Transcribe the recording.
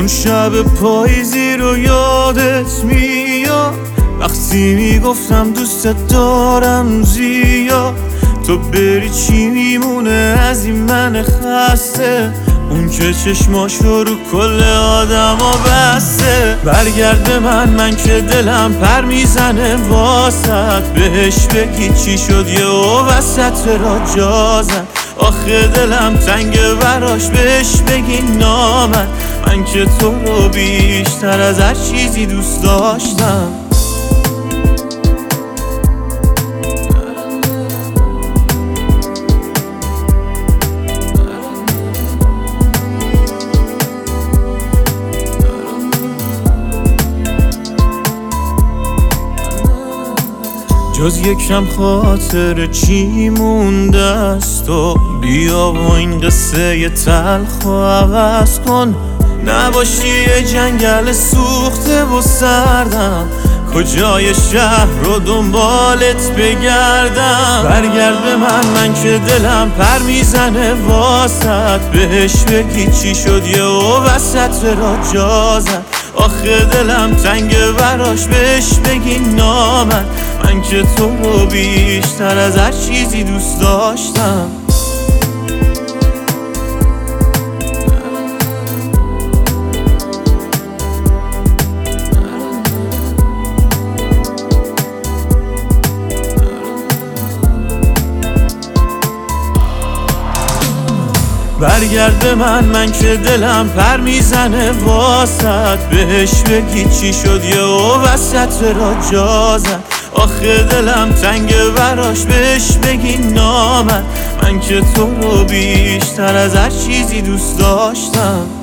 اون شب پاییزی رو یادت میاد وقتی میگفتم دوست دارم زیاد؟ تو بری چی میمونه از این من خسته؟ اون که چشماشو رو کل آدما بسته. برگرد به من که دلم پر میزنه واسط، بهش بگی چی شد یه وسط را جا زد. آخه دلم تنگه براش، بهش بگی نامد. من که تو رو بیشتر از هر چیزی دوست داشتم. جز یکم خاطر چی مونده است و بیا و این قصه ی تلخ و عوض کن. نباشی یه جنگل سوخته و سردم، کجای شهر رو دنبالت بگردم. برگرد به من که دلم پر میزنه واسط، بهش بگی چی شد یه وسط را جا زد. آخه دلم تنگه براش، بهش بگی نامد. من که تو رو بیشتر از هر چیزی دوست داشتم. برگرد به من که دلم پر میزنه واسط، بهش بگی چی شد یه وسط را جا زد. آخه دلم تنگه براش، بهش بگی نامد. من که تو رو بیشتر از هر چیزی دوست داشتم.